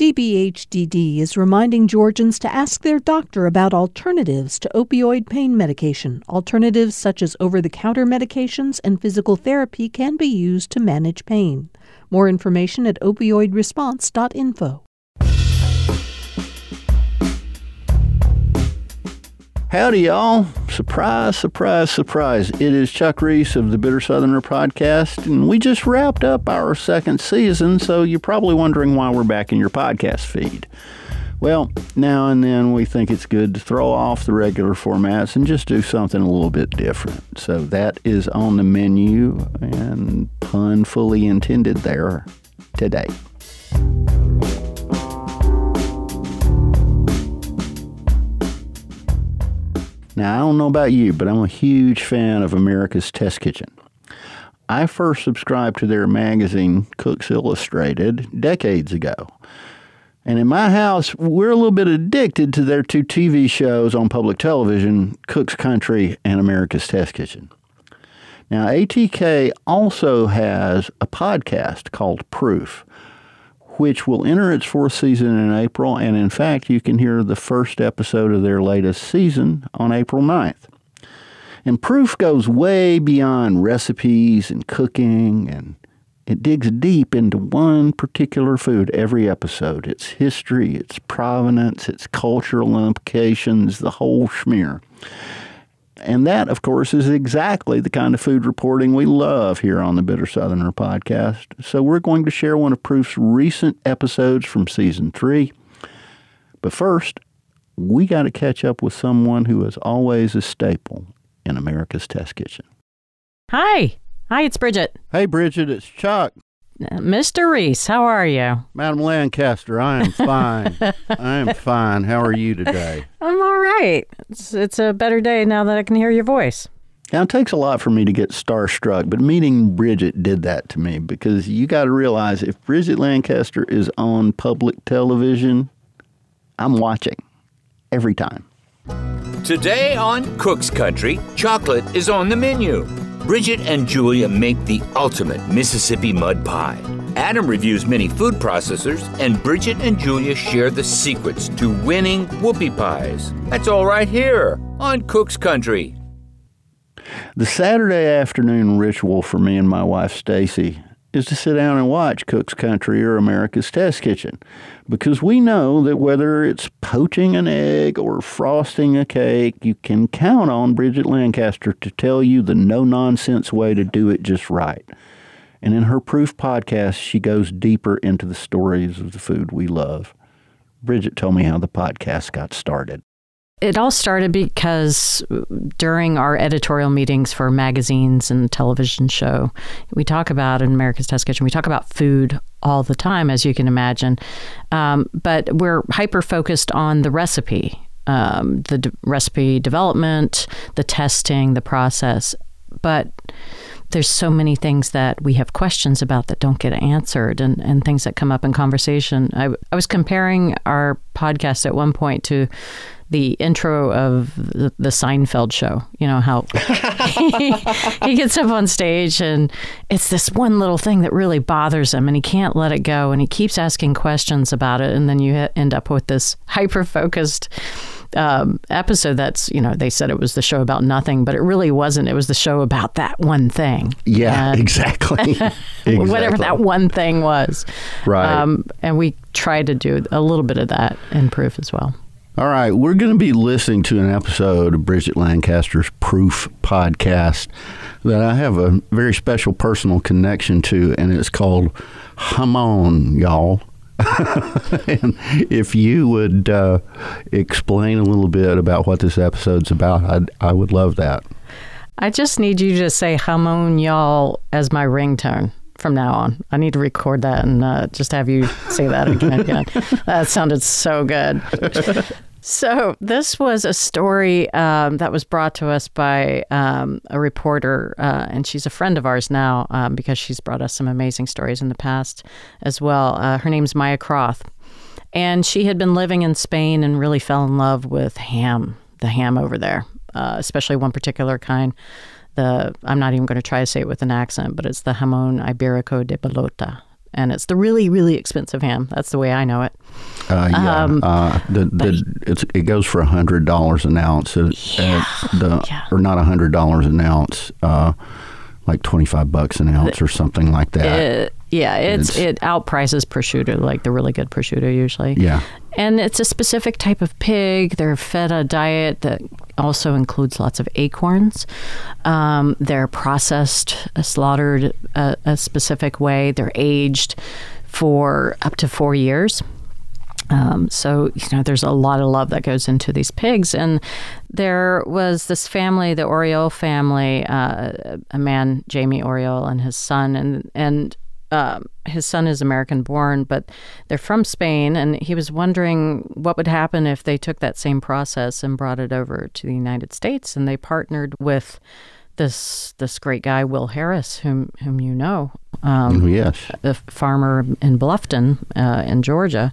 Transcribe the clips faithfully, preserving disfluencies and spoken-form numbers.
A B H D D is reminding Georgians to ask their doctor about alternatives to opioid pain medication. Alternatives such as over-the-counter medications and physical therapy can be used to manage pain. More information at opioid response dot info. Howdy, y'all. Surprise, surprise, surprise. It is Chuck Reese of the Bitter Southerner podcast, and we just wrapped up our second season, so you're probably wondering why we're back in your podcast feed. Well, now and then we think it's good to throw off the regular formats and just do something a little bit different. So that is on the menu, and pun fully intended there today. Now, I don't know about you, but I'm a huge fan of America's Test Kitchen. I first subscribed to their magazine, Cooks Illustrated, decades ago. And in my house, we're a little bit addicted to their two T V shows on public television, Cook's Country and America's Test Kitchen. Now, A T K also has a podcast called Proof, which will enter its fourth season in April, and in fact, you can hear the first episode of their latest season on April ninth. And Proof goes way beyond recipes and cooking, and it digs deep into one particular food every episode. Its history, its provenance, its cultural implications, the whole schmear. And that, of course, is exactly the kind of food reporting we love here on the Bitter Southerner podcast. So we're going to share one of Proof's recent episodes from season three. But first, we got to catch up with someone who is always a staple in America's Test Kitchen. Hi. Hi, it's Bridget. Hey, Bridget, it's Chuck. Uh, Mister Reese, how are you? Madam Lancaster, I am fine. I am fine. How are you today? I'm all right. It's, it's a better day now that I can hear your voice. Now, it takes a lot for me to get starstruck, but meeting Bridget did that to me, because you got to realize if Bridget Lancaster is on public television, I'm watching every time. Today on Cook's Country, chocolate is on the menu. Bridget and Julia make the ultimate Mississippi mud pie. Adam reviews many food processors, and Bridget and Julia share the secrets to winning whoopie pies. That's all right here on Cook's Country. The Saturday afternoon ritual for me and my wife, Stacy, is to sit down and watch Cook's Country or America's Test Kitchen, because we know that whether it's poaching an egg or frosting a cake, you can count on Bridget Lancaster to tell you the no-nonsense way to do it just right. And in her Proof podcast, she goes deeper into the stories of the food we love. Bridget told me how the podcast got started. It all started because during our editorial meetings for magazines and television show, we talk about, in America's Test Kitchen, we talk about food all the time, as you can imagine. Um, but we're hyper-focused on the recipe, um, the d- recipe development, the testing, the process. But there's so many things that we have questions about that don't get answered, and, and things that come up in conversation. I, I was comparing our podcast at one point to the intro of the, the Seinfeld show. You know, how he, he gets up on stage and it's this one little thing that really bothers him and he can't let it go, and he keeps asking questions about it, and then you end up with this hyper-focused um, episode that's, you know, they said it was the show about nothing, but it really wasn't. It was the show about that one thing. Yeah, and exactly. exactly. Whatever that one thing was. Right. Um, and we try to do a little bit of that in Proof as well. All right, we're going to be listening to an episode of Bridget Lancaster's Proof podcast that I have a very special personal connection to, and it's called Jamon, y'all. And if you would uh, explain a little bit about what this episode's about, I'd, I would love that. I just need you to say Jamon, y'all, as my ringtone from now on. I need to record that and uh, just have you say that again. again. That sounded so good. So this was a story um, that was brought to us by um, a reporter, uh, and she's a friend of ours now um, because she's brought us some amazing stories in the past as well. Uh, her name's Maya Croth, and she had been living in Spain and really fell in love with ham, the ham over there, uh, especially one particular kind. The I'm not even going to try to say it with an accent, but it's the jamón ibérico de Bellota. and it's the really, really expensive ham. That's the way I know it. Uh, yeah, Um, uh, the, the, it's, it goes for a hundred dollars an ounce. Uh, Yeah, the, yeah. Or not a hundred dollars an ounce, uh, like twenty five bucks an ounce or something like that. It, yeah, it's, It's- it outprices prosciutto, like the really good prosciutto usually. Yeah. And it's a specific type of pig. They're fed a diet that also includes lots of acorns. Um, they're processed, uh, slaughtered a, a specific way. They're aged for up to four years. Um, so, you know, there's a lot of love that goes into these pigs. And there was this family, the Oriol family, uh, a man, Jamie Oriol, and his son. And, and um, his son is American born, but they're from Spain. And he was wondering what would happen if they took that same process and brought it over to the United States. And they partnered with this this great guy, Will Harris, whom whom you know, um, Yes. a farmer in Bluffton, uh, in Georgia,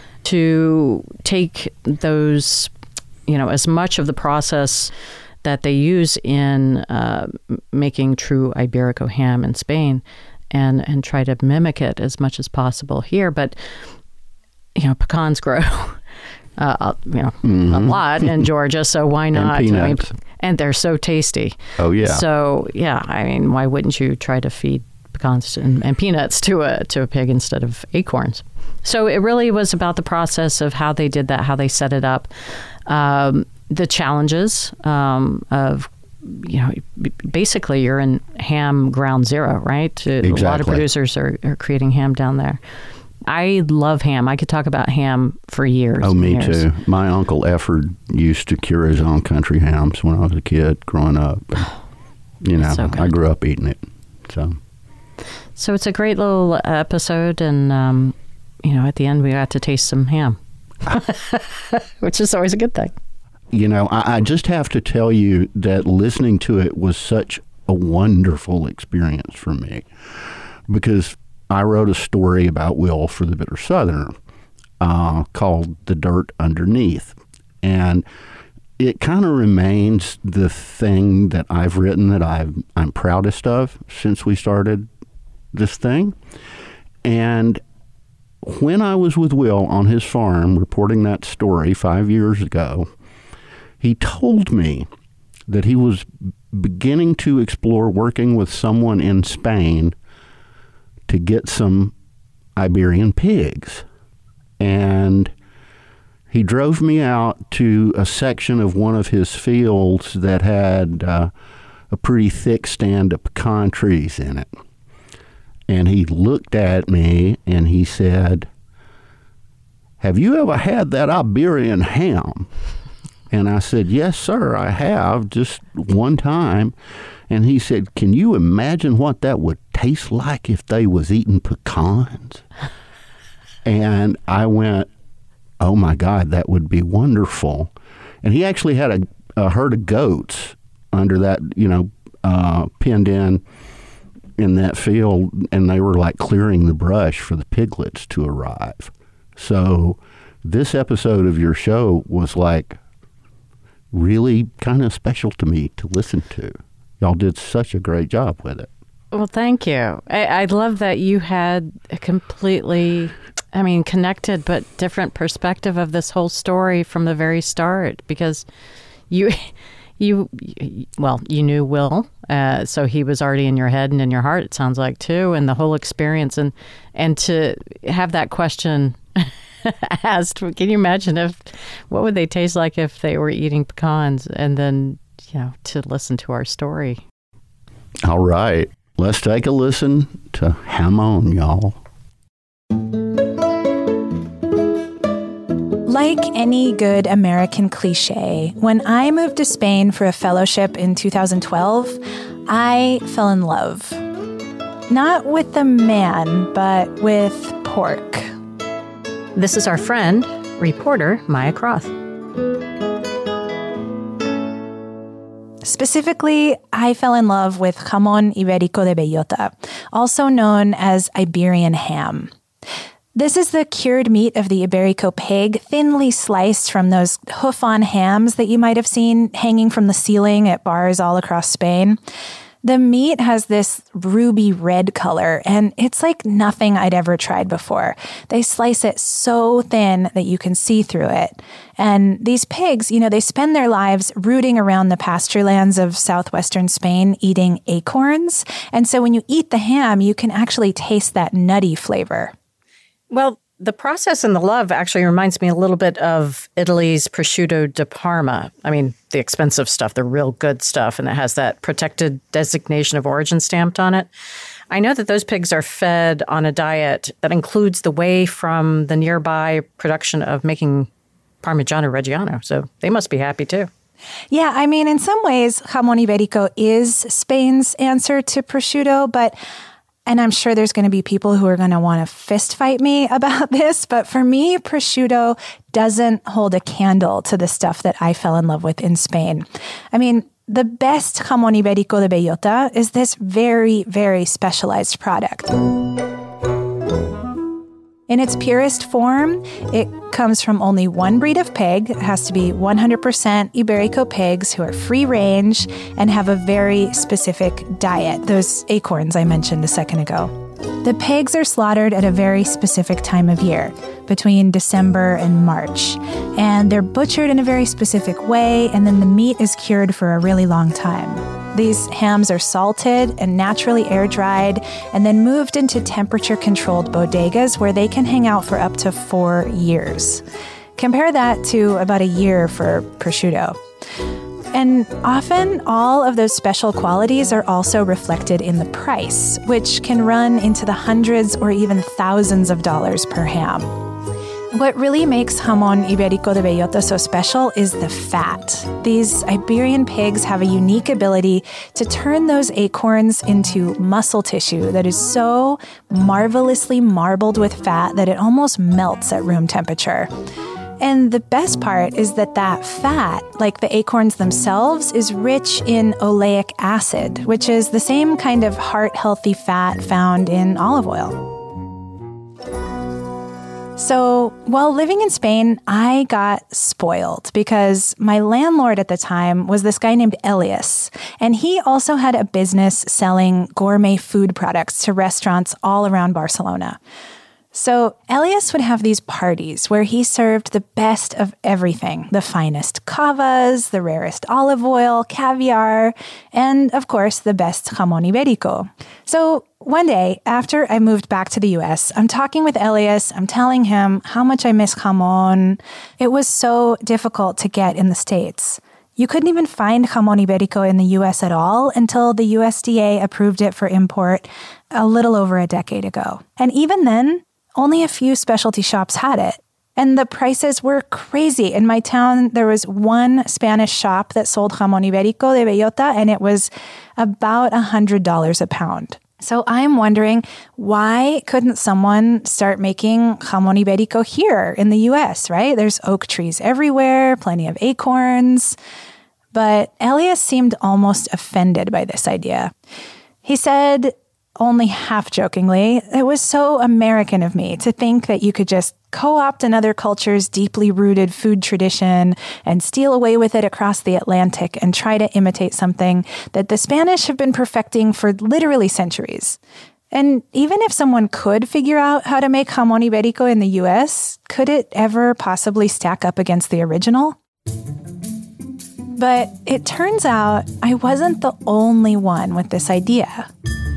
to take those, you know, as much of the process that they use in uh, making true Iberico ham in Spain, and and try to mimic it as much as possible here. But you know, pecans grow, uh, you know, Mm-hmm. a lot in Georgia, so why not? I mean, peanuts. and they're so tasty. Oh, yeah. So yeah, I mean, why wouldn't you try to feed pecans and, and peanuts to a to a pig instead of acorns? So it really was about the process of how they did that, how they set it up, um, the challenges um, of, you know, b- basically you're in ham ground zero, right? A lot of Exactly. producers are, are creating ham down there. I love ham. I could talk about ham for years. Oh, and me years. too. My Uncle Efford used to cure his own country hams when I was a kid growing up. You know, So good. I grew up eating it. So, So it's a great little episode, and um, you know, at the end we got to taste some ham, which is always a good thing. you know, I, I just have to tell you that listening to it was such a wonderful experience for me, because I wrote a story about Will for the Bitter Southerner uh, called The Dirt Underneath. And it kind of remains the thing that I've written that I've, I'm proudest of since we started this thing. And when I was with Will on his farm reporting that story five years ago, he told me that he was beginning to explore working with someone in Spain to get some Iberian pigs. And he drove me out to a section of one of his fields that had uh, a pretty thick stand of pecan trees in it. And he looked at me and he said, "Have you ever had that Iberian ham?" And I said, "Yes, sir, I have, just one time." And he said, "Can you imagine what that would taste like if they was eating pecans?" And I went, "Oh my God, that would be wonderful." And he actually had a, a herd of goats under that, you know, uh, pinned in in that field, and they were like clearing the brush for the piglets to arrive. So this episode of your show was like really kind of special to me to listen to. Y'all did such a great job with it. Well, thank you. I, I love that you had a completely, I mean, connected but different perspective of this whole story from the very start, because you, you, well, you knew Will, uh, so he was already in your head and in your heart, it sounds like, too, and the whole experience. And, and to have that question asked, can you imagine if, what would they taste like if they were eating pecans? And then, you know, to listen to our story. All right. Let's take a listen to Ham On, y'all. Like any good American cliche, when I moved to Spain for a fellowship in two thousand twelve, I fell in love. Not with the man, but with pork. This is our friend, reporter Maya Croth. Specifically, I fell in love with jamón ibérico de bellota, also known as Iberian ham. This is the cured meat of the Iberico pig, thinly sliced from those hoof-on hams that you might have seen hanging from the ceiling at bars all across Spain. The meat has this ruby red color, and it's like nothing I'd ever tried before. They slice it so thin that you can see through it. And these pigs, you know, they spend their lives rooting around the pasture lands of southwestern Spain, eating acorns. And so when you eat the ham, you can actually taste that nutty flavor. Well, the process and the love actually reminds me a little bit of Italy's prosciutto di Parma. I mean, the expensive stuff, the real good stuff, and it has that protected designation of origin stamped on it. I know that those pigs are fed on a diet that includes the whey from the nearby production of making Parmigiano Reggiano, so they must be happy too. Yeah, I mean, in some ways, jamón ibérico is Spain's answer to prosciutto, but and I'm sure there's going to be people who are going to want to fist fight me about this, but for me, prosciutto doesn't hold a candle to the stuff that I fell in love with in Spain. I mean, the best jamón ibérico de bellota is this very, very specialized product. In its purest form, it comes from only one breed of pig. It has to be one hundred percent Iberico pigs who are free range and have a very specific diet, those acorns I mentioned a second ago. The pigs are slaughtered at a very specific time of year, between December and March. And they're butchered in a very specific way, and then the meat is cured for a really long time. These hams are salted and naturally air-dried and then moved into temperature-controlled bodegas where they can hang out for up to four years. Compare that to about a year for prosciutto. And often, all of those special qualities are also reflected in the price, which can run into the hundreds or even thousands of dollars per ham. What really makes jamón ibérico de bellota so special is the fat. These Iberian pigs have a unique ability to turn those acorns into muscle tissue that is so marvelously marbled with fat that it almost melts at room temperature. And the best part is that that fat, like the acorns themselves, is rich in oleic acid, which is the same kind of heart-healthy fat found in olive oil. So while living in Spain, I got spoiled because my landlord at the time was this guy named Elias, and he also had a business selling gourmet food products to restaurants all around Barcelona. So Elias would have these parties where he served the best of everything, the finest cavas, the rarest olive oil, caviar, and of course the best jamón ibérico. So one day, after I moved back to the U S, I'm talking with Elias, I'm telling him how much I miss jamón. It was so difficult to get in the States. You couldn't even find jamón ibérico in the U S at all until the U S D A approved it for import a little over a decade ago. And even then, only a few specialty shops had it. And the prices were crazy. In my town, there was one Spanish shop that sold jamón ibérico de bellota, and it was about one hundred dollars a pound. So I'm wondering, why couldn't someone start making jamón ibérico here in the U S, right? There's oak trees everywhere, plenty of acorns. But Elias seemed almost offended by this idea. He said, only half-jokingly, it was so American of me to think that you could just co-opt another culture's deeply rooted food tradition and steal away with it across the Atlantic and try to imitate something that the Spanish have been perfecting for literally centuries. And even if someone could figure out how to make jamón ibérico in the U S, could it ever possibly stack up against the original? But it turns out I wasn't the only one with this idea.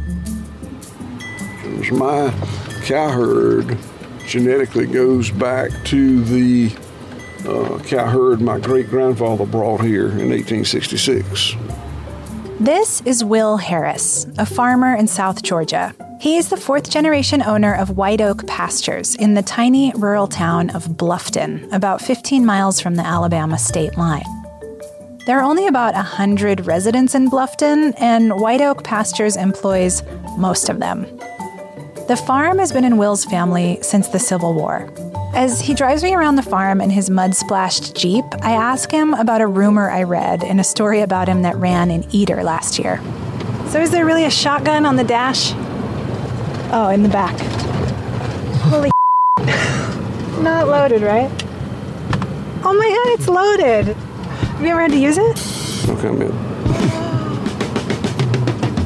My cow herd genetically goes back to the uh, cow herd my great-grandfather brought here in eighteen sixty-six. This is Will Harris, a farmer in South Georgia. He is the fourth-generation owner of White Oak Pastures in the tiny rural town of Bluffton, about fifteen miles from the Alabama state line. There are only about one hundred residents in Bluffton, and White Oak Pastures employs most of them. The farm has been in Will's family since the Civil War. As he drives me around the farm in his mud-splashed Jeep, I ask him about a rumor I read in a story about him that ran in Eater last year. So is there really a shotgun on the dash? Oh, in the back. Holy not loaded, right? Oh my God, it's loaded. Have you ever had to use it? Okay, man.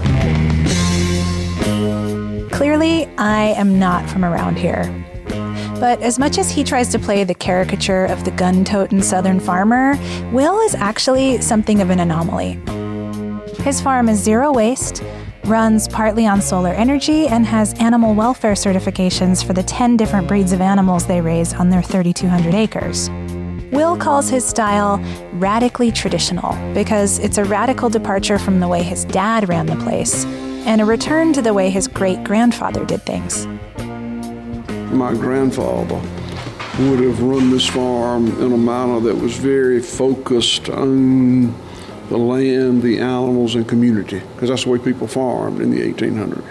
Clearly, I am not from around here. But as much as he tries to play the caricature of the gun-toting Southern farmer, Will is actually something of an anomaly. His farm is zero waste, runs partly on solar energy, and has animal welfare certifications for the ten different breeds of animals they raise on their thirty-two hundred acres. Will calls his style radically traditional because it's a radical departure from the way his dad ran the place and a return to the way his great-grandfather did things. My grandfather would have run this farm in a manner that was very focused on the land, the animals, and community, because that's the way people farmed in the eighteen hundreds.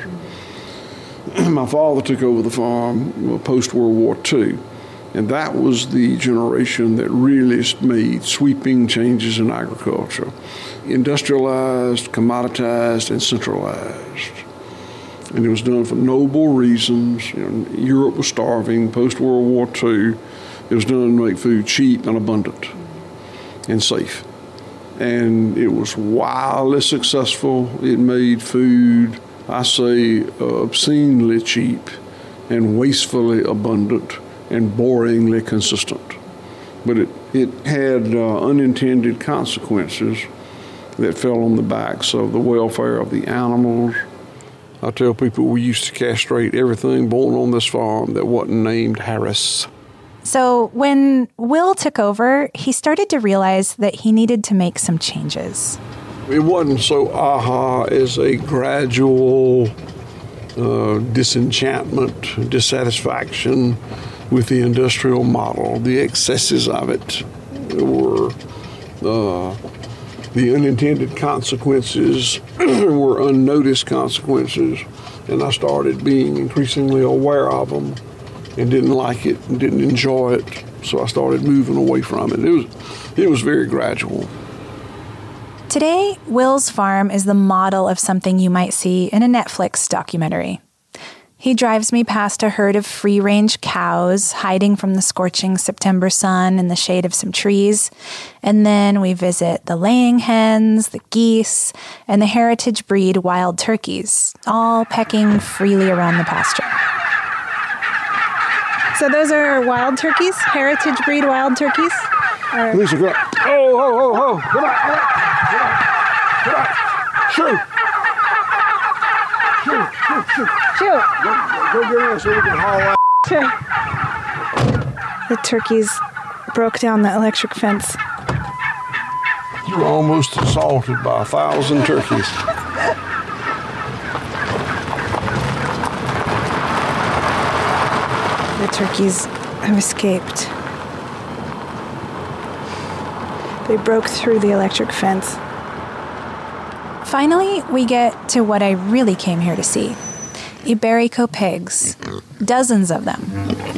My father took over the farm post-World War Two, and that was the generation that really made sweeping changes in agriculture. Industrialized, commoditized, and centralized. And it was done for noble reasons. You know, Europe was starving, post-World War Two. It was done to make food cheap and abundant and safe. And it was wildly successful. It made food, I say, uh, obscenely cheap and wastefully abundant and boringly consistent. But it, it had uh, unintended consequences that fell on the backs of the welfare of the animals. I tell people we used to castrate everything born on this farm that wasn't named Harris. So when Will took over, he started to realize that he needed to make some changes. It wasn't so aha as a gradual uh, disenchantment, dissatisfaction with the industrial model. The excesses of it were, uh, the unintended consequences were unnoticed consequences, and I started being increasingly aware of them and didn't like it and didn't enjoy it, so I started moving away from it. It was, it was very gradual. Today, Will's farm is the model of something you might see in a Netflix documentary. He drives me past a herd of free-range cows hiding from the scorching September sun in the shade of some trees, and then we visit the laying hens, the geese, and the heritage breed wild turkeys, all pecking freely around the pasture. So those are wild turkeys, heritage breed wild turkeys? Or... These are good. Oh, oh, oh, oh. Come on, come on. Come on. Shoot. Shoot, shoot, shoot. Shoot. Go, go get in so we can haul out. The turkeys broke down the electric fence. You were almost assaulted by a thousand turkeys. The turkeys have escaped. They broke through the electric fence. Finally, we get to what I really came here to see. Iberico pigs. Dozens of them.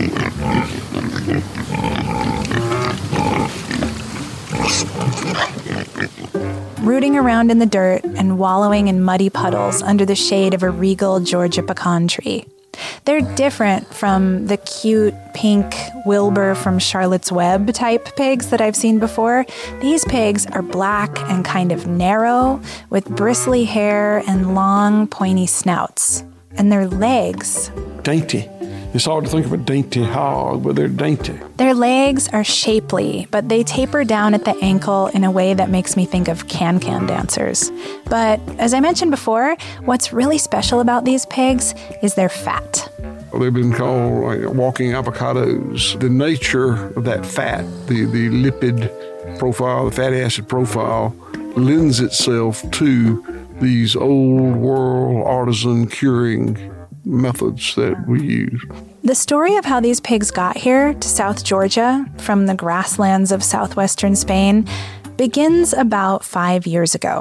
Rooting around in the dirt and wallowing in muddy puddles under the shade of a regal Georgia pecan tree. They're different from the cute, pink Wilbur from Charlotte's Web type pigs that I've seen before. These pigs are black and kind of narrow, with bristly hair and long, pointy snouts. And their legs... Dainty. It's hard to think of a dainty hog, but they're dainty. Their legs are shapely, but they taper down at the ankle in a way that makes me think of can-can dancers. But as I mentioned before, what's really special about these pigs is their fat. They've been called like walking avocados. The nature of that fat, the, the lipid profile, the fatty acid profile, lends itself to these old world artisan curing methods that we use. The story of how these pigs got here to South Georgia from the grasslands of southwestern Spain begins about five years ago.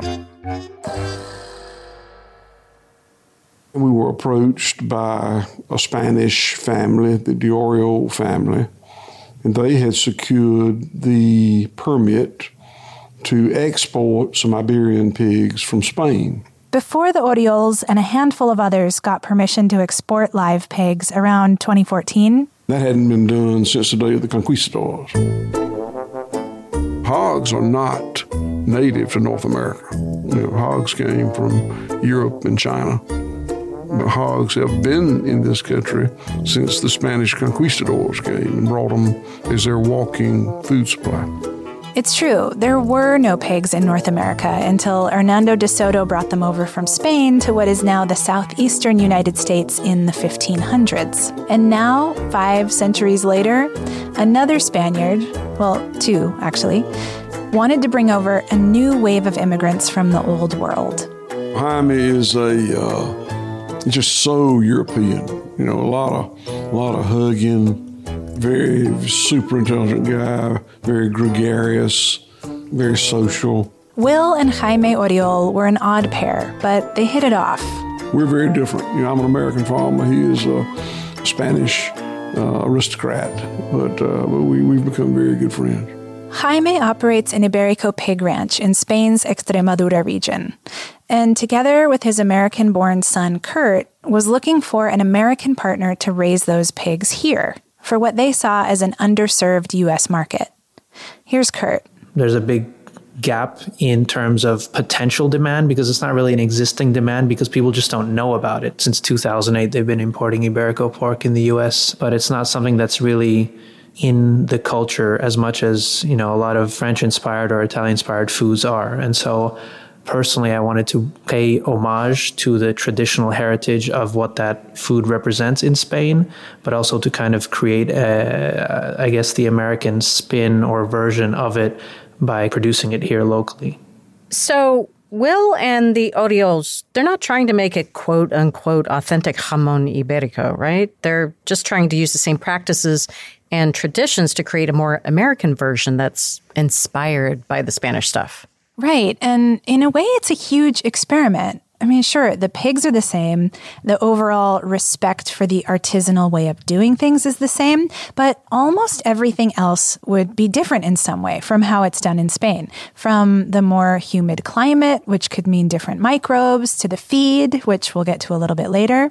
We were approached by a Spanish family, the Diorio family, and they had secured the permit to export some Iberian pigs from Spain. Before the Orioles and a handful of others got permission to export live pigs around twenty fourteen. That hadn't been done since the day of the conquistadors. Hogs are not native to North America. You know, hogs came from Europe and China. hogs have been in this country since the Spanish conquistadors came and brought them as their walking food supply. It's true, there were no pigs in North America until Hernando de Soto brought them over from Spain to what is now the southeastern United States in the fifteen hundreds. And now, five centuries later, another Spaniard, well, two actually, wanted to bring over a new wave of immigrants from the old world. Jaime is a uh, just so European, you know, a lot of a lot of hugging. Very super intelligent guy, very gregarious, very social. Will and Jaime Oriol were an odd pair, but they hit it off. We're very different. You know, I'm an American farmer. He is a Spanish uh, aristocrat, but, uh, but we, we've become very good friends. Jaime operates an Iberico pig ranch in Spain's Extremadura region, and together with his American-born son, Kurt, was looking for an American partner to raise those pigs here, for what they saw as an underserved U S market. Here's Kurt. There's a big gap in terms of potential demand because it's not really an existing demand because people just don't know about it. Since two thousand eight, they've been importing Iberico pork in the U S, but it's not something that's really in the culture as much as, you know, a lot of French-inspired or Italian-inspired foods are. And so personally, I wanted to pay homage to the traditional heritage of what that food represents in Spain, but also to kind of create, a, I guess, the American spin or version of it by producing it here locally. So Will and the Oriols, they're not trying to make it quote-unquote authentic jamón ibérico, right? They're just trying to use the same practices and traditions to create a more American version that's inspired by the Spanish stuff. Right. And in a way, it's a huge experiment. I mean, sure, the pigs are the same. The overall respect for the artisanal way of doing things is the same, but almost everything else would be different in some way from how it's done in Spain. From the more humid climate, which could mean different microbes, to the feed, which we'll get to a little bit later.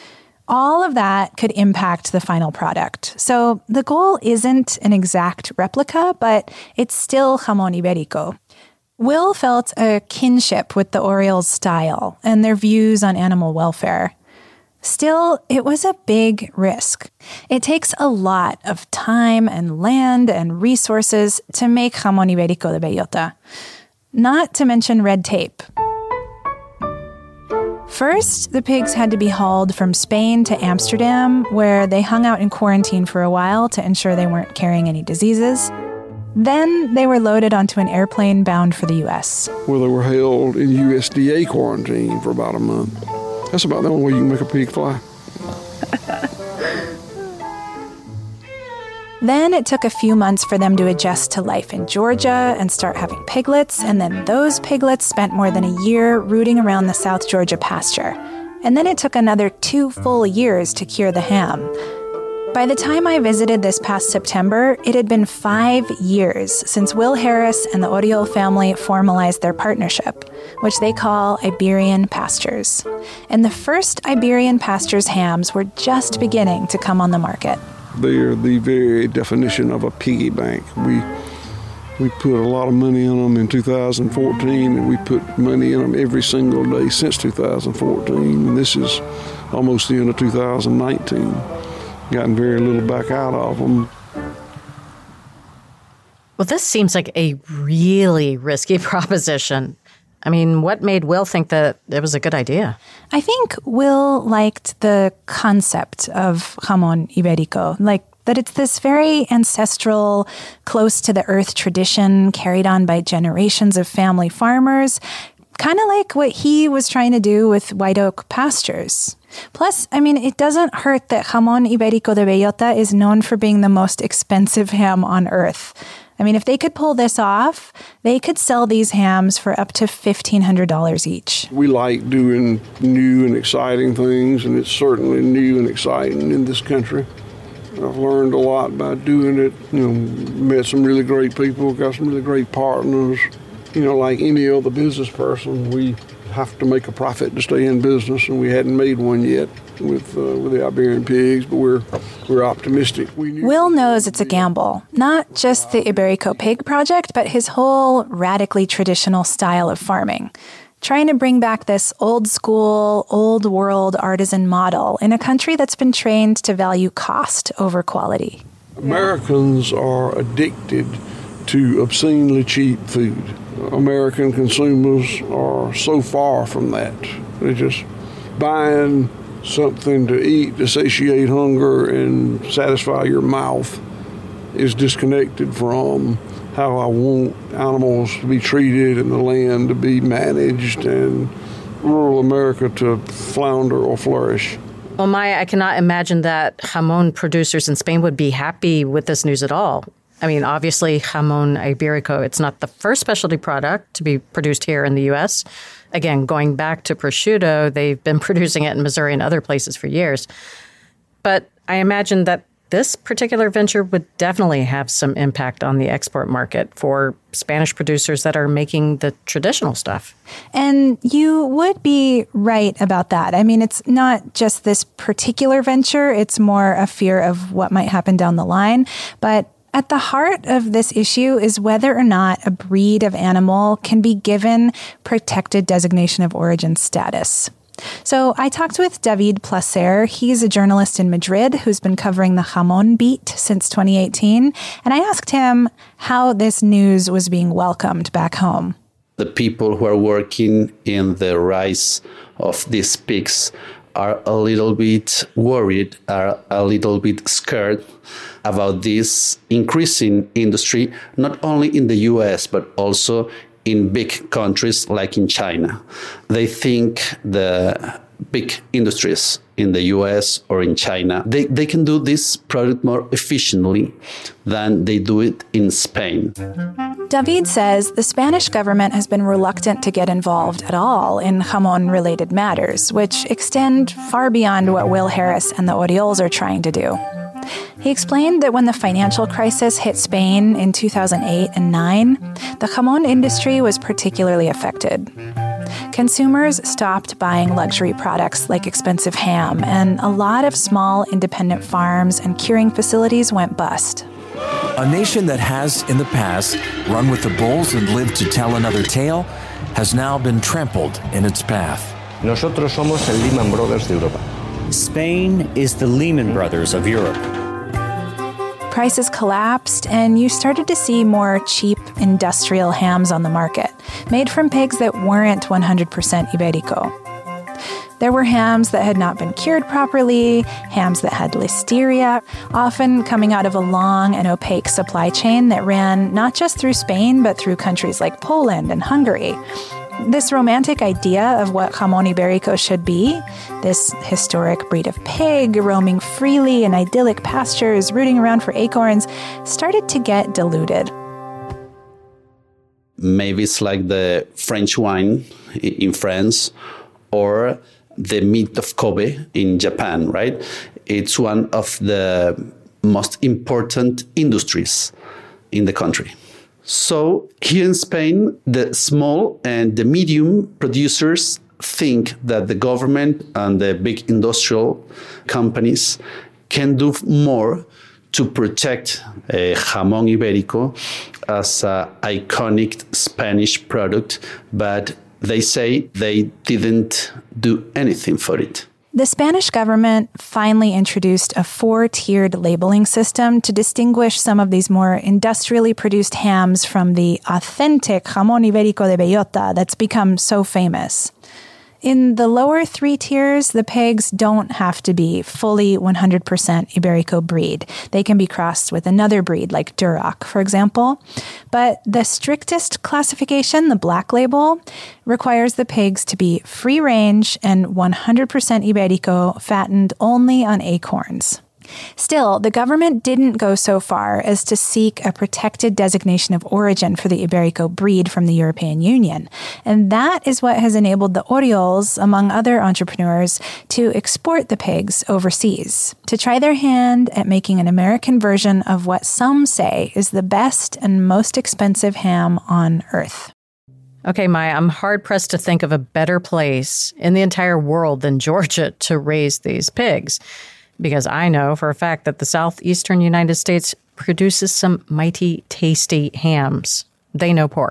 All of that could impact the final product. So the goal isn't an exact replica, but it's still jamón ibérico. Will felt a kinship with the Oriols' style and their views on animal welfare. Still, it was a big risk. It takes a lot of time and land and resources to make jamón ibérico de bellota, not to mention red tape. First, the pigs had to be hauled from Spain to Amsterdam, where they hung out in quarantine for a while to ensure they weren't carrying any diseases. Then they were loaded onto an airplane bound for the U S. Where they were held in U S D A quarantine for about a month. That's about the only way you can make a pig fly. Then it took a few months for them to adjust to life in Georgia and start having piglets, and then those piglets spent more than a year rooting around the South Georgia pasture. And then it took another two full years to cure the ham. By the time I visited this past September, it had been five years since Will Harris and the Oriol family formalized their partnership, which they call Iberian Pastures. And the first Iberian Pastures hams were just beginning to come on the market. They are the very definition of a piggy bank. We we put a lot of money in them in two thousand fourteen, and we put money in them every single day since two thousand fourteen. And this is almost the end of two thousand nineteen. Gotten very little back out of them. Well, this seems like a really risky proposition. I mean, what made Will think that it was a good idea? I think Will liked the concept of jamón ibérico, like that it's this very ancestral, close to the earth tradition carried on by generations of family farmers, kind of like what he was trying to do with White Oak Pastures. Plus, I mean, it doesn't hurt that jamón ibérico de bellota is known for being the most expensive ham on earth. I mean, if they could pull this off, they could sell these hams for up to fifteen hundred dollars each. We like doing new and exciting things, and it's certainly new and exciting in this country. I've learned a lot by doing it. You know, met some really great people, got some really great partners. You know, like any other business person, we have to make a profit to stay in business, and we hadn't made one yet with uh, with the Iberian pigs, but we're we're optimistic. We Will knows it's a gamble, not just the Iberico Pig Project, but his whole radically traditional style of farming. trying to bring back this old school, old world artisan model in a country that's been trained to value cost over quality. Americans are addicted to obscenely cheap food. American consumers are so far from that. They're just buying something to eat to satiate hunger and satisfy your mouth is disconnected from how I want animals to be treated and the land to be managed and rural America to flounder or flourish. Well, Maya, I cannot imagine that jamon producers in Spain would be happy with this news at all. I mean, obviously, jamon ibérico, it's not the first specialty product to be produced here in the U S. Again, going back to prosciutto, they've been producing it in Missouri and other places for years. But I imagine that this particular venture would definitely have some impact on the export market for Spanish producers that are making the traditional stuff. And you would be right about that. I mean, it's not just this particular venture. It's more a fear of what might happen down the line. But at the heart of this issue is whether or not a breed of animal can be given protected designation of origin status. So I talked with David Placer. He's a journalist in Madrid who's been covering the jamon beat since twenty eighteen. And I asked him how this news was being welcomed back home. The people who are working in the rise of these pigs are a little bit worried, are a little bit scared about this increasing industry, not only in the U S, but also in big countries like in China. They think the big industries in the U S or in China, they, they can do this product more efficiently than they do it in Spain. David says the Spanish government has been reluctant to get involved at all in jamon-related matters, which extend far beyond what Will Harris and the Orioles are trying to do. He explained that when the financial crisis hit Spain in two thousand eight and nine, the jamon industry was particularly affected. Consumers stopped buying luxury products like expensive ham, and a lot of small independent farms and curing facilities went bust. A nation that has, in the past, run with the bulls and lived to tell another tale, has now been trampled in its path. Nosotros somos el Lehman Brothers de Europa. Spain is the Lehman Brothers of Europe. Prices collapsed, and you started to see more cheap industrial hams on the market, made from pigs that weren't one hundred percent Iberico. There were hams that had not been cured properly, hams that had listeria, often coming out of a long and opaque supply chain that ran not just through Spain, but through countries like Poland and Hungary. This romantic idea of what jamon ibérico should be, this historic breed of pig roaming freely in idyllic pastures, rooting around for acorns, started to get diluted. Maybe it's like the French wine in France or the meat of Kobe in Japan, right? It's one of the most important industries in the country. So here in Spain, the small and the medium producers think that the government and the big industrial companies can do more to protect uh, jamón ibérico as an iconic Spanish product, but they say they didn't do anything for it. The Spanish government finally introduced a four-tiered labeling system to distinguish some of these more industrially produced hams from the authentic jamón ibérico de bellota that's become so famous. In the lower three tiers, the pigs don't have to be fully one hundred percent Iberico breed. They can be crossed with another breed like Duroc, for example. But the strictest classification, the black label, requires the pigs to be free-range and one hundred percent Iberico, fattened only on acorns. Still, the government didn't go so far as to seek a protected designation of origin for the Iberico breed from the European Union. And that is what has enabled the Orioles, among other entrepreneurs, to export the pigs overseas, to try their hand at making an American version of what some say is the best and most expensive ham on earth. Okay, Maya, I'm hard-pressed to think of a better place in the entire world than Georgia to raise these pigs, because I know for a fact that the southeastern United States produces some mighty tasty hams. They know pork.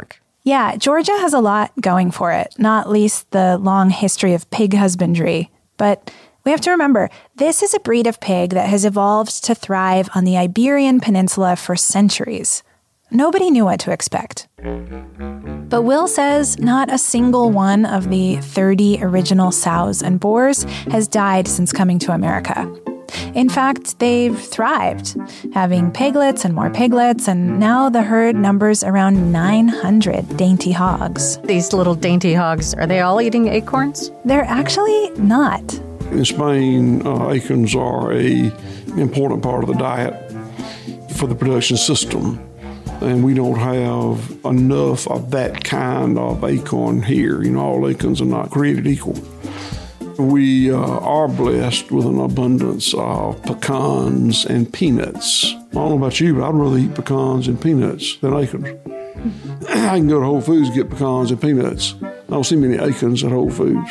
Yeah, Georgia has a lot going for it, not least the long history of pig husbandry. But we have to remember, this is a breed of pig that has evolved to thrive on the Iberian Peninsula for centuries. Nobody knew what to expect. But Will says not a single one of the thirty original sows and boars has died since coming to America. In fact, they've thrived, having piglets and more piglets, and now the herd numbers around nine hundred dainty hogs. These little dainty hogs, are they all eating acorns? They're actually not. In Spain, uh, acorns are a important part of the diet for the production system. And we don't have enough of that kind of acorn here. You know, all acorns are not created equal. We uh, are blessed with an abundance of pecans and peanuts. I don't know about you, but I'd rather eat pecans and peanuts than acorns. I can go to Whole Foods and get pecans and peanuts. I don't see many acorns at Whole Foods.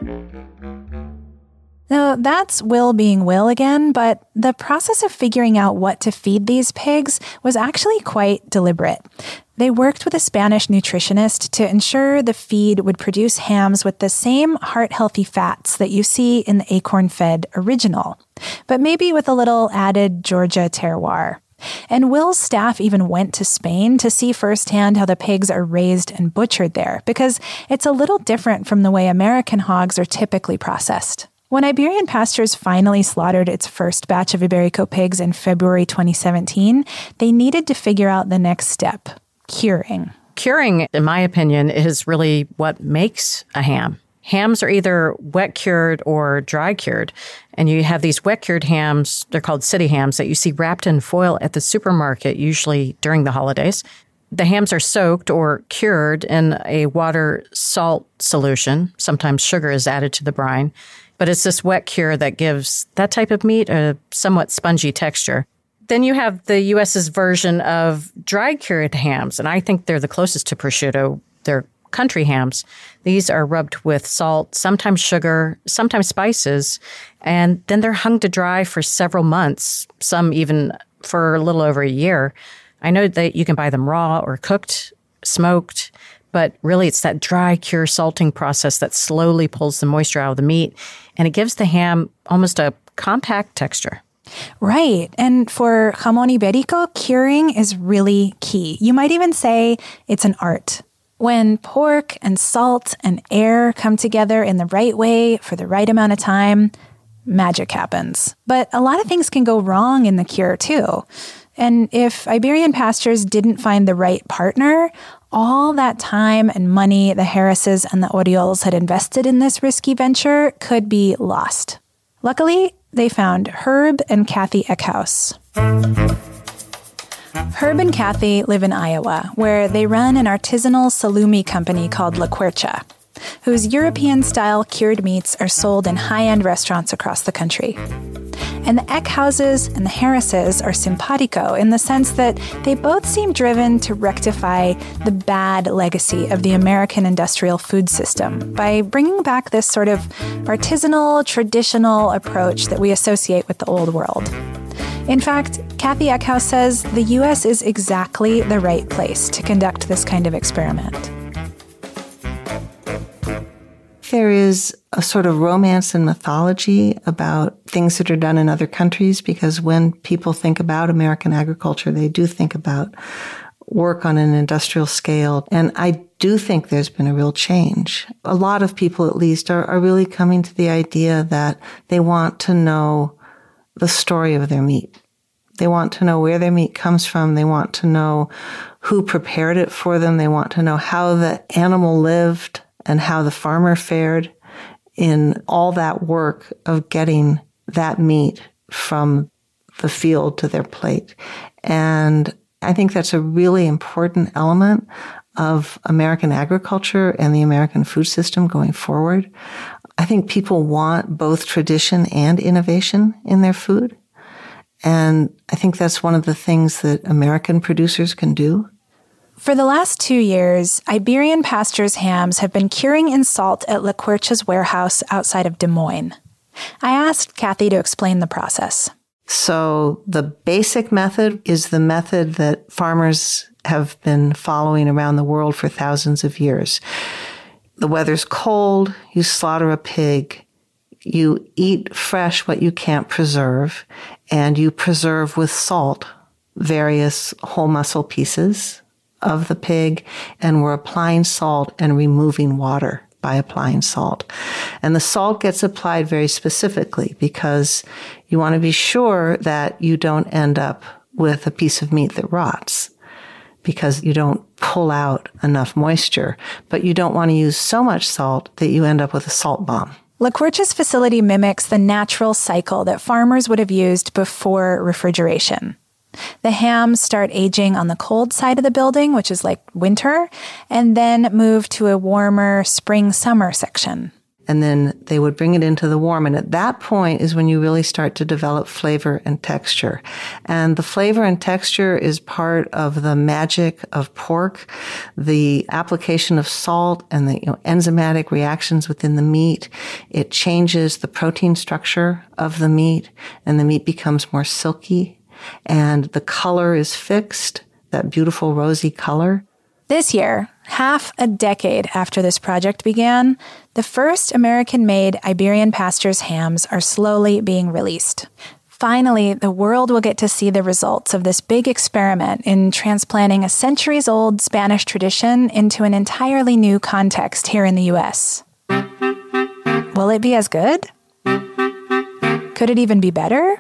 Now, that's Will being Will again, but the process of figuring out what to feed these pigs was actually quite deliberate. They worked with a Spanish nutritionist to ensure the feed would produce hams with the same heart-healthy fats that you see in the acorn-fed original, but maybe with a little added Georgia terroir. And Will's staff even went to Spain to see firsthand how the pigs are raised and butchered there, because it's a little different from the way American hogs are typically processed. When Iberian Pastures finally slaughtered its first batch of Iberico pigs in February twenty seventeen, they needed to figure out the next step, curing. Curing, in my opinion, is really what makes a ham. Hams are either wet cured or dry cured. And you have these wet cured hams, they're called city hams, that you see wrapped in foil at the supermarket, usually during the holidays. The hams are soaked or cured in a water salt solution. Sometimes sugar is added to the brine. But it's this wet cure that gives that type of meat a somewhat spongy texture. Then you have the U S's version of dry cured hams, and I think they're the closest to prosciutto. They're country hams. These are rubbed with salt, sometimes sugar, sometimes spices, and then they're hung to dry for several months, some even for a little over a year. I know that you can buy them raw or cooked, smoked, but really it's that dry cure salting process that slowly pulls the moisture out of the meat, and it gives the ham almost a compact texture. Right. And for jamón ibérico, curing is really key. You might even say it's an art. When pork and salt and air come together in the right way for the right amount of time, magic happens. But a lot of things can go wrong in the cure, too. And if Iberian Pastures didn't find the right partner, all that time and money the Harrises and the Oriols had invested in this risky venture could be lost. Luckily, they found Herb and Kathy Eckhouse. Herb and Kathy live in Iowa, where they run an artisanal salumi company called La Quercha, whose European-style cured meats are sold in high-end restaurants across the country. And the Eckhouses and the Harrises are simpatico in the sense that they both seem driven to rectify the bad legacy of the American industrial food system by bringing back this sort of artisanal, traditional approach that we associate with the old world. In fact, Kathy Eckhouse says the U S is exactly the right place to conduct this kind of experiment. There is a sort of romance and mythology about things that are done in other countries, because when people think about American agriculture, they do think about work on an industrial scale. And I do think there's been a real change. A lot of people, at least, are, are really coming to the idea that they want to know the story of their meat. They want to know where their meat comes from. They want to know who prepared it for them. They want to know how the animal lived and how the farmer fared in all that work of getting that meat from the field to their plate. And I think that's a really important element of American agriculture and the American food system going forward. I think people want both tradition and innovation in their food. And I think that's one of the things that American producers can do. For the last two years, Iberian Pastures hams have been curing in salt at La Quercha's warehouse outside of Des Moines. I asked Kathy to explain the process. So the basic method is the method that farmers have been following around the world for thousands of years. The weather's cold, you slaughter a pig, you eat fresh what you can't preserve, and you preserve with salt various whole muscle pieces of the pig, and we're applying salt and removing water by applying salt. And the salt gets applied very specifically because you want to be sure that you don't end up with a piece of meat that rots, because you don't pull out enough moisture, but you don't want to use so much salt that you end up with a salt bomb. LaQuarche's facility mimics the natural cycle that farmers would have used before refrigeration. The hams start aging on the cold side of the building, which is like winter, and then move to a warmer spring-summer section. And then they would bring it into the warm. And at that point is when you really start to develop flavor and texture. And the flavor and texture is part of the magic of pork, the application of salt and the you know, enzymatic reactions within the meat. It changes the protein structure of the meat, and the meat becomes more silky, and the color is fixed, that beautiful rosy color. This year, half a decade after this project began, the first American-made Iberian Pastures hams are slowly being released. Finally, the world will get to see the results of this big experiment in transplanting a centuries-old Spanish tradition into an entirely new context here in the U S. Will it be as good? Could it even be better?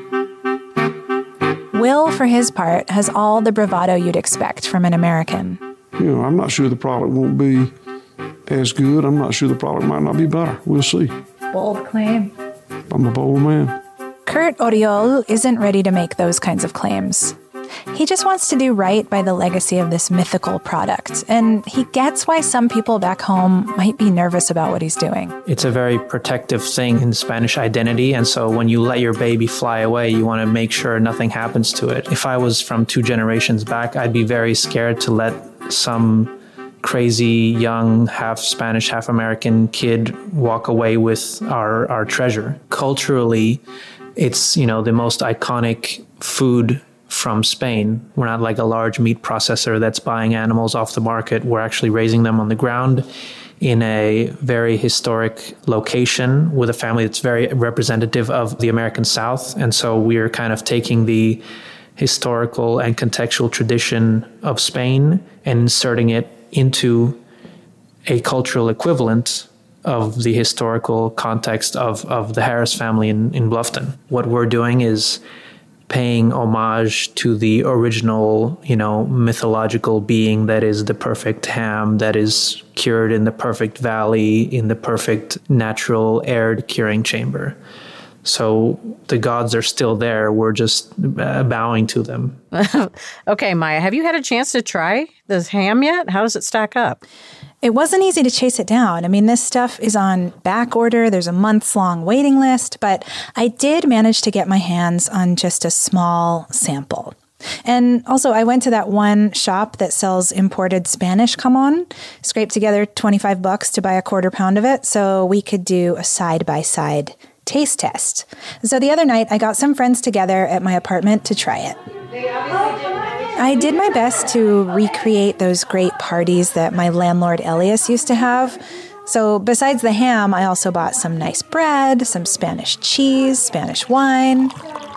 Will, for his part, has all the bravado you'd expect from an American. You know, I'm not sure the product won't be as good. I'm not sure the product might not be better. We'll see. Bold claim. I'm a bold man. Kurt Oriol isn't ready to make those kinds of claims. He just wants to do right by the legacy of this mythical product, and he gets why some people back home might be nervous about what he's doing. It's a very protective thing in Spanish identity, and so when you let your baby fly away, you want to make sure nothing happens to it. If I was from two generations back, I'd be very scared to let some crazy young half Spanish, half American kid walk away with our, our treasure. Culturally, it's, you know, the most iconic food from Spain. We're not like a large meat processor that's buying animals off the market. We're actually raising them on the ground in a very historic location with a family that's very representative of the American South. And so we're kind of taking the historical and contextual tradition of Spain and inserting it into a cultural equivalent of the historical context of, of the Harris family in, in Bluffton. What we're doing is paying homage to the original, you know, mythological being that is the perfect ham, that is cured in the perfect valley, in the perfect natural aired curing chamber. So the gods are still there. We're just uh, bowing to them. Okay, Maya, have you had a chance to try this ham yet? How does it stack up? It wasn't easy to chase it down. I mean, this stuff is on back order. There's a months-long waiting list, but I did manage to get my hands on just a small sample. And also, I went to that one shop that sells imported Spanish jamón, scraped together twenty-five bucks to buy a quarter pound of it so we could do a side-by-side taste test. So the other night, I got some friends together at my apartment to try it. I did my best to recreate those great parties that my landlord Elias used to have. So besides the ham, I also bought some nice bread, some Spanish cheese, Spanish wine.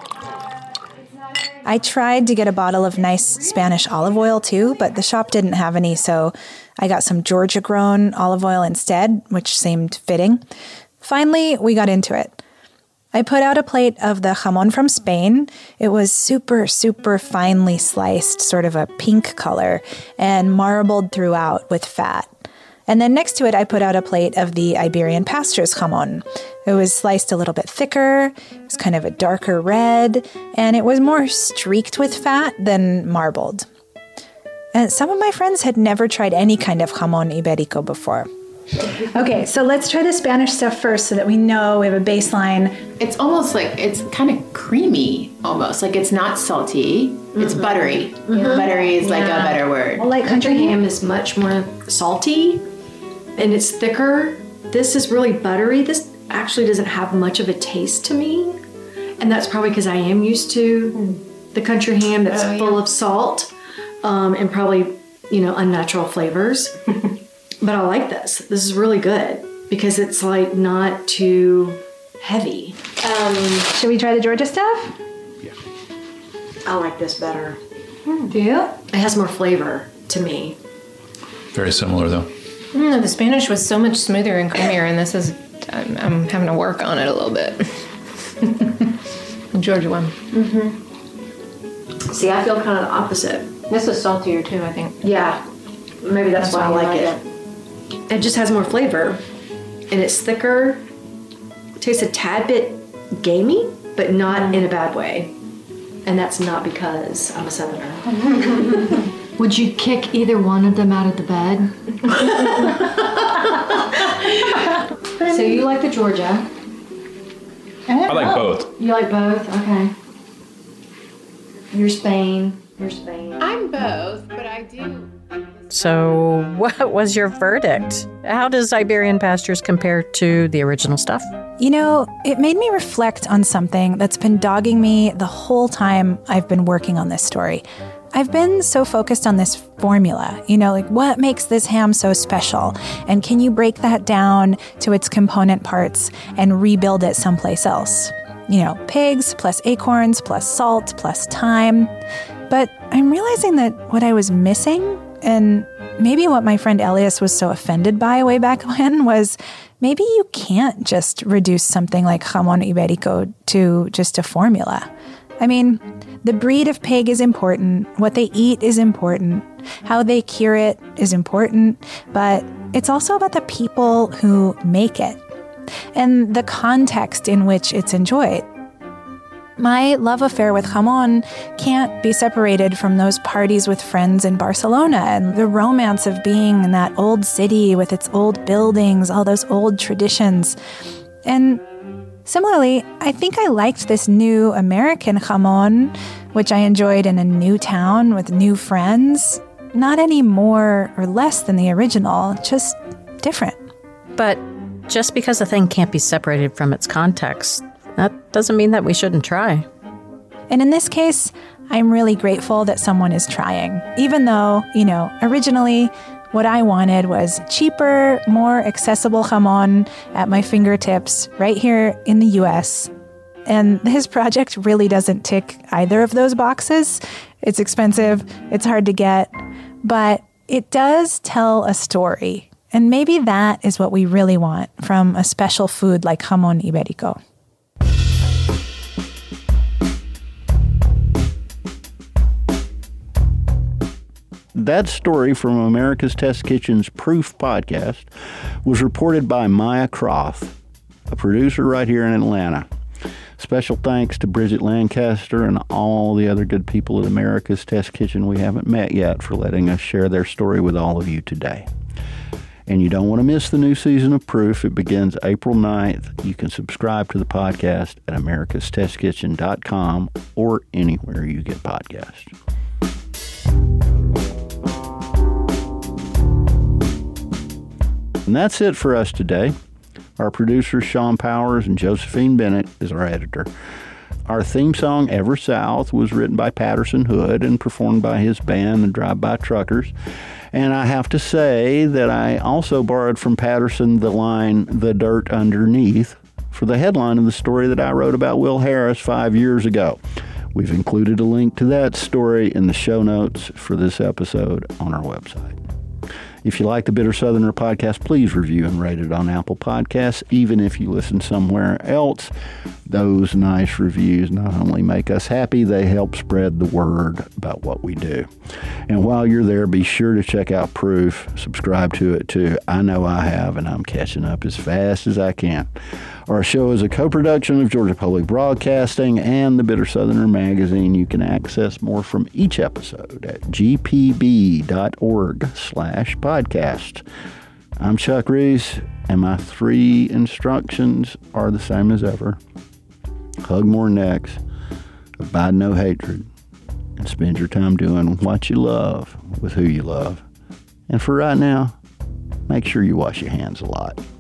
I tried to get a bottle of nice Spanish olive oil too, but the shop didn't have any, so I got some Georgia-grown olive oil instead, which seemed fitting. Finally, we got into it. I put out a plate of the jamón from Spain. It was super, super finely sliced, sort of a pink color, and marbled throughout with fat. And then next to it, I put out a plate of the Iberian Pastures jamón. It was sliced a little bit thicker, it was kind of a darker red, and it was more streaked with fat than marbled. And some of my friends had never tried any kind of jamón ibérico before. Okay, so let's try the Spanish stuff first so that we know we have a baseline. It's almost like, it's kind of creamy, almost. Like it's not salty, mm-hmm. It's buttery. Mm-hmm. Buttery is yeah. like a better word. Well, like country ham is much more salty, and it's thicker. This is really buttery. This actually doesn't have much of a taste to me, and that's probably because I am used to the country ham that's oh, yeah. full of salt. um, and probably, you know, unnatural flavors. But I like this. This is really good because it's like not too heavy. Um, should we try the Georgia stuff? Yeah. I like this better. Do you? It has more flavor to me. Very similar, though. Mm, the Spanish was so much smoother and creamier, and this is, I'm, I'm having to work on it a little bit. The Georgia one. Mm-hmm. See, I feel kind of the opposite. This is saltier, too, I think. Yeah. Maybe that's, that's why I like, like it. it. It just has more flavor, and it's thicker. It tastes a tad bit gamey, but not mm. in a bad way. And that's not because I'm a Southerner. Would you kick either one of them out of the bed? So you like the Georgia? I, I like both. You like both? Okay. You're Spain. You're Spain. I'm both, but I do. So what was your verdict? How does Iberian Pastures compare to the original stuff? You know, it made me reflect on something that's been dogging me the whole time I've been working on this story. I've been so focused on this formula, you know, like what makes this ham so special? And can you break that down to its component parts and rebuild it someplace else? You know, pigs plus acorns plus salt plus thyme. But I'm realizing that what I was missing, and maybe what my friend Elias was so offended by way back when, was maybe you can't just reduce something like jamón ibérico to just a formula. I mean, the breed of pig is important, what they eat is important, how they cure it is important, but it's also about the people who make it and the context in which it's enjoyed. My love affair with jamón can't be separated from those parties with friends in Barcelona and the romance of being in that old city with its old buildings, all those old traditions. And similarly, I think I liked this new American jamón, which I enjoyed in a new town with new friends, not any more or less than the original, just different. But just because a thing can't be separated from its context, that doesn't mean that we shouldn't try. And in this case, I'm really grateful that someone is trying, even though, you know, originally what I wanted was cheaper, more accessible jamón at my fingertips right here in the U S. And this project really doesn't tick either of those boxes. It's expensive, it's hard to get, but it does tell a story. And maybe that is what we really want from a special food like jamón ibérico. That story from America's Test Kitchen's Proof podcast was reported by Maya Croft, a producer right here in Atlanta. Special thanks to Bridget Lancaster and all the other good people at America's Test Kitchen we haven't met yet for letting us share their story with all of you today. And you don't want to miss the new season of Proof. It begins April ninth. You can subscribe to the podcast at americas test kitchen dot com or anywhere you get podcasts. And that's it for us today. Our producers, Sean Powers and Josephine Bennett, is our editor. Our theme song, Ever South, was written by Patterson Hood and performed by his band, the Drive-By Truckers. And I have to say that I also borrowed from Patterson the line, "The Dirt Underneath," for the headline of the story that I wrote about Will Harris five years ago. We've included a link to that story in the show notes for this episode on our website. If you like the Bitter Southerner podcast, please review and rate it on Apple Podcasts. Even if you listen somewhere else, those nice reviews not only make us happy, they help spread the word about what we do. And while you're there, be sure to check out Proof. Subscribe to it too. I know I have, and I'm catching up as fast as I can. Our show is a co-production of Georgia Public Broadcasting and the Bitter Southerner magazine. You can access more from each episode at g p b dot org slash podcast. I'm Chuck Reese, and my three instructions are the same as ever. Hug more necks, abide no hatred, and spend your time doing what you love with who you love. And for right now, make sure you wash your hands a lot.